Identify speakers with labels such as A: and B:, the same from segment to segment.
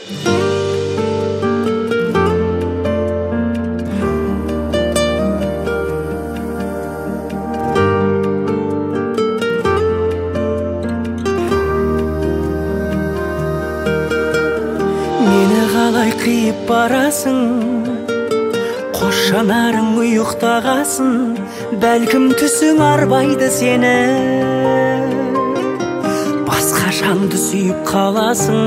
A: Мені қалай қиып барасың, қош жанарың ұйықтағасын, бәлкім түсің арбайды сені, басқа жанды сүйіп қаласың.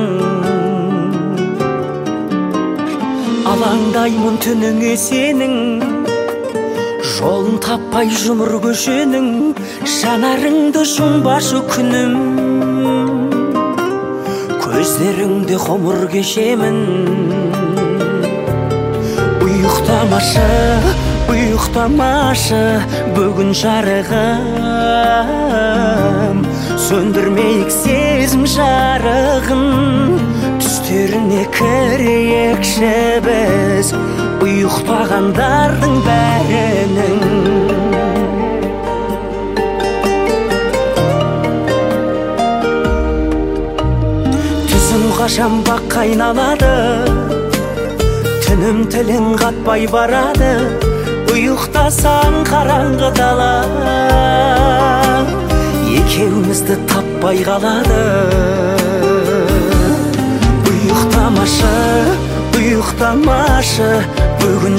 A: Алаңдаймын түніңе сенің, жолын таппай жұмыр көшенің, жанарыңды жұмбашы күнім, көздеріңде ғұмыр кешемін. Ұйықтамашы, ұйықтамашы, бүгін жарығым, сөндірмейік сезім жарығын, түстеріне кірейікші біз, ұйықтағандардың бәрінің. Түсім қашан баққа айналады, түнім тілін қатпай барады, ұйықтасаң қараңғы дала, екеумізді таппай қалады. Ұйықтамашы, ұйықтамашы, бүгін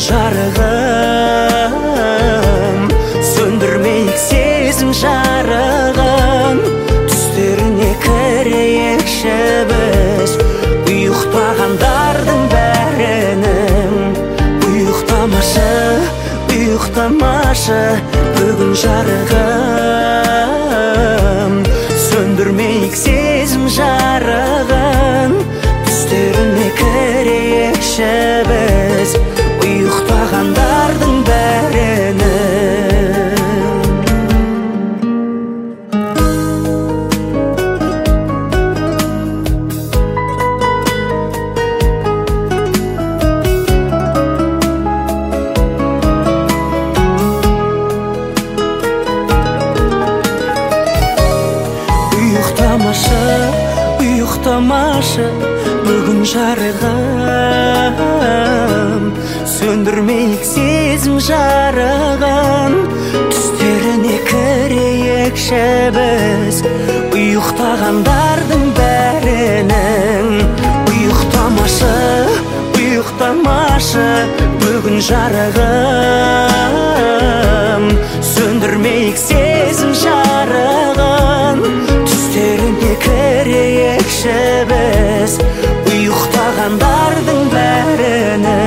A: жарығым, сөндірмейік сезім жарығын, түстеріне кірейікші біз, ұйықтағандардың бәрінің. Ұйықтамашы, ұйықтамашы, бүгін жарығым, сөндірмейік сезім жарығын, түстеріне кірейікші біз, ұйықтағандардың бәрінің. Ұйықтамашы, бүгін жарығым, сөндірмейік сезім жарығын, түстеріне кірейікші біз, ұйықтағандардың бәрінің. Ұйықтамашы, ұйықтамашы, бүгін жарығым, сөндірмейік сезім жарығын, түстеріне кірейікші біз, ұйықтағандардың бәрінің.